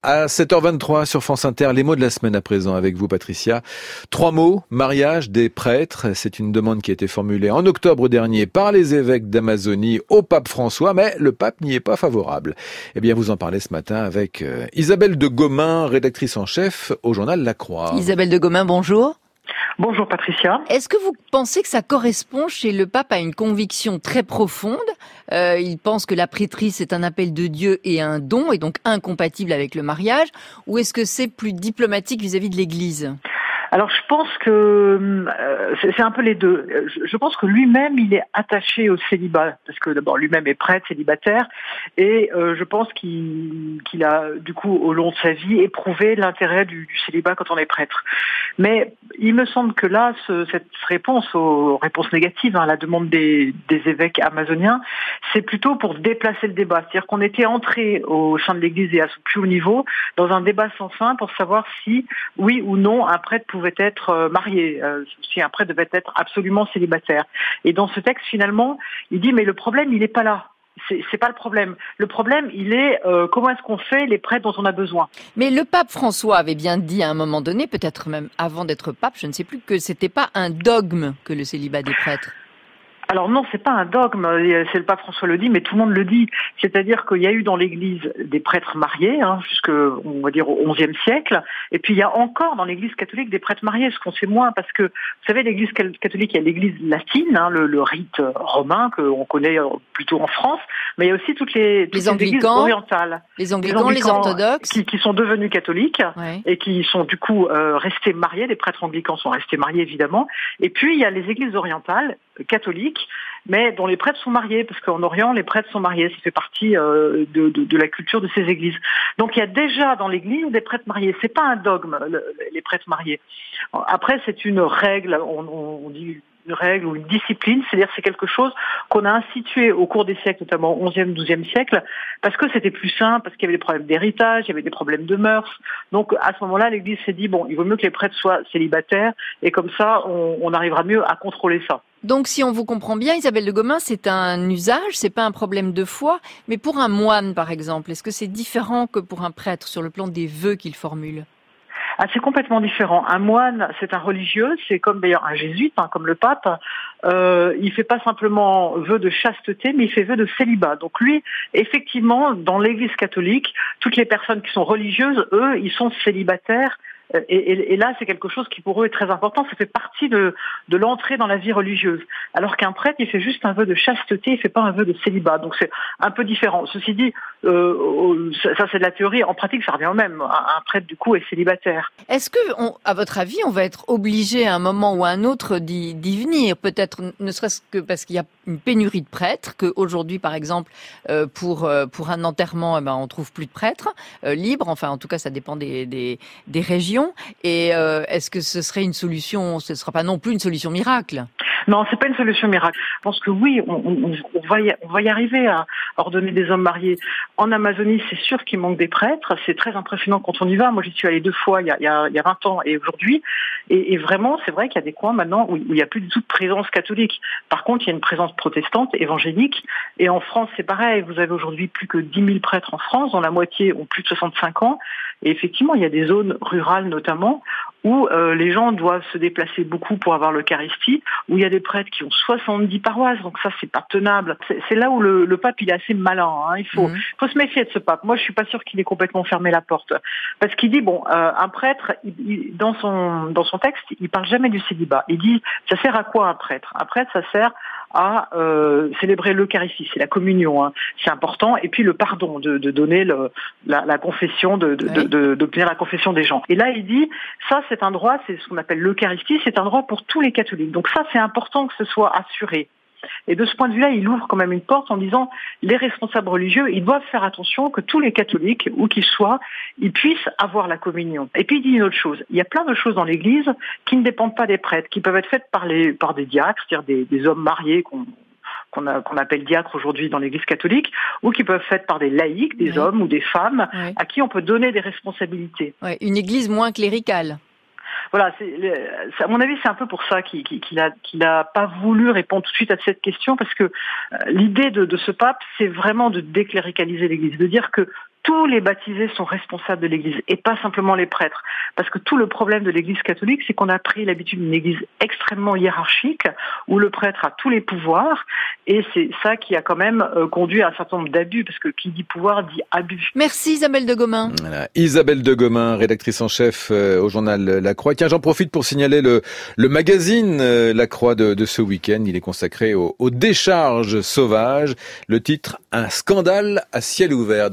À 7h23 sur France Inter, les mots de la semaine à présent avec vous Patricia. 3 mots, mariage des prêtres. C'est une demande qui a été formulée en octobre dernier par les évêques d'Amazonie au pape François, mais le pape n'y est pas favorable. Eh bien, vous en parlez ce matin avec Isabelle de Gomin, rédactrice en chef au journal La Croix. Isabelle de Gomin, bonjour. Bonjour Patricia. Est-ce que vous pensez que ça correspond chez le pape à une conviction très profonde ? Il pense que la prêtrise est un appel de Dieu et un don, et donc incompatible avec le mariage, ou est-ce que c'est plus diplomatique vis-à-vis de l'Église ? Alors je pense que c'est un peu les deux. Je pense que lui-même il est attaché au célibat parce que d'abord lui-même est prêtre, célibataire, et je pense qu'il a du coup au long de sa vie éprouvé l'intérêt du célibat quand on est prêtre. Mais il me semble que là cette réponse aux réponses négatives à la demande des évêques amazoniens, c'est plutôt pour déplacer le débat. C'est-à-dire qu'on était entré au sein de l'Église et à son plus haut niveau dans un débat sans fin pour savoir si oui ou non un prêtre pouvait être marié, si un prêtre devait être absolument célibataire. Et dans ce texte, finalement, il dit mais le problème, il n'est pas là. C'est pas le problème. Le problème, il est comment est-ce qu'on fait les prêtres dont on a besoin. Mais le pape François avait bien dit à un moment donné, peut-être même avant d'être pape, je ne sais plus, que c'était pas un dogme que le célibat des prêtres. Alors non, c'est pas un dogme, c'est le pape François le dit, mais tout le monde le dit. C'est-à-dire qu'il y a eu dans l'Église des prêtres mariés, on va dire au XIe siècle, et puis il y a encore dans l'Église catholique des prêtres mariés, ce qu'on sait moins, parce que, vous savez, l'Église catholique, il y a l'Église latine, le rite romain qu'on connaît plutôt en France, mais il y a aussi toutes les églises orientales. Les anglicans, les orthodoxes. Qui sont devenus catholiques, ouais. Et qui sont du coup restés mariés, les prêtres anglicans sont restés mariés évidemment, et puis il y a les églises orientales, catholiques, mais dont les prêtres sont mariés, parce qu'en Orient, les prêtres sont mariés, ça fait partie de la culture de ces églises. Donc il y a déjà dans l'Église des prêtres mariés, c'est pas un dogme, les prêtres mariés. Après, c'est une règle, on dit une règle ou une discipline, c'est-à-dire c'est quelque chose qu'on a institué au cours des siècles, notamment au XIe, XIIe siècle, parce que c'était plus simple, parce qu'il y avait des problèmes d'héritage, il y avait des problèmes de mœurs. Donc à ce moment-là, l'Église s'est dit, bon, il vaut mieux que les prêtres soient célibataires, et comme ça, on arrivera mieux à contrôler ça. Donc, si on vous comprend bien, Isabelle de Gomin, c'est un usage, c'est pas un problème de foi. Mais pour un moine, par exemple, est-ce que c'est différent que pour un prêtre sur le plan des vœux qu'il formule ? Ah, c'est complètement différent. Un moine, c'est un religieux, c'est comme d'ailleurs un jésuite, comme le pape. Il fait pas simplement vœu de chasteté, mais il fait vœu de célibat. Donc lui, effectivement, dans l'Église catholique, toutes les personnes qui sont religieuses, eux, ils sont célibataires. Et là, c'est quelque chose qui pour eux est très important. Ça fait partie de l'entrée dans la vie religieuse. Alors qu'un prêtre, il fait juste un vœu de chasteté, il fait pas un vœu de célibat. Donc c'est un peu différent. Ceci dit, ça c'est de la théorie. En pratique, ça revient au même. Un prêtre, du coup, est célibataire. Est-ce que, à votre avis, on va être obligé à un moment ou à un autre d'y venir ? Peut-être, ne serait-ce que parce qu'il y a une pénurie de prêtres, qu'aujourd'hui, par exemple, pour un enterrement, on trouve plus de prêtres libres. Enfin, en tout cas, ça dépend des régions. Et est-ce que ce serait une solution ? Ce ne sera pas non plus une solution miracle. Non, c'est pas une solution miracle. Je pense que oui, on va y arriver à ordonner des hommes mariés. En Amazonie, c'est sûr qu'il manque des prêtres. C'est très impressionnant quand on y va. Moi, j'y suis allée 2 fois, il y a 20 ans et aujourd'hui. Et vraiment, c'est vrai qu'il y a des coins maintenant où il n'y a plus du tout de présence catholique. Par contre, il y a une présence protestante, évangélique. Et en France, c'est pareil. Vous avez aujourd'hui plus que 10 000 prêtres en France, dont la moitié ont plus de 65 ans. Et effectivement, il y a des zones rurales notamment où les gens doivent se déplacer beaucoup pour avoir l'Eucharistie, où il y a des prêtres qui ont 70 paroisses, donc ça c'est pas tenable. C'est là où le pape il est assez malin. Il faut se méfier de ce pape. Moi je suis pas sûre qu'il ait complètement fermé la porte, parce qu'il dit un prêtre dans son texte il parle jamais du célibat. Il dit ça sert à quoi un prêtre ? Un prêtre ça sert à célébrer l'Eucharistie, c'est la communion, c'est important, et puis le pardon, de donner la confession, d'obtenir la confession des gens. Et là il dit ça c'est un droit, c'est ce qu'on appelle l'Eucharistie, c'est un droit pour tous les catholiques. Donc ça c'est important que ce soit assuré. Et de ce point de vue-là, il ouvre quand même une porte en disant les responsables religieux, ils doivent faire attention que tous les catholiques, où qu'ils soient, ils puissent avoir la communion. Et puis il dit une autre chose, il y a plein de choses dans l'Église qui ne dépendent pas des prêtres, qui peuvent être faites par des diacres, c'est-à-dire des hommes mariés qu'on appelle diacres aujourd'hui dans l'Église catholique, ou qui peuvent être faites par des laïcs, des hommes ou des femmes, à qui on peut donner des responsabilités. Ouais, une Église moins cléricale. Voilà, à mon avis, c'est un peu pour ça qu'il a pas voulu répondre tout de suite à cette question, parce que l'idée de ce pape, c'est vraiment de décléricaliser l'Église, de dire que tous les baptisés sont responsables de l'Église et pas simplement les prêtres. Parce que tout le problème de l'Église catholique, c'est qu'on a pris l'habitude d'une Église extrêmement hiérarchique où le prêtre a tous les pouvoirs et c'est ça qui a quand même conduit à un certain nombre d'abus parce que qui dit pouvoir dit abus. Merci Isabelle de Gomin. Voilà. Isabelle de Gomin, rédactrice en chef au journal La Croix. Tiens, j'en profite pour signaler le magazine La Croix de ce week-end. Il est consacré aux décharges sauvages. Le titre, un scandale à ciel ouvert.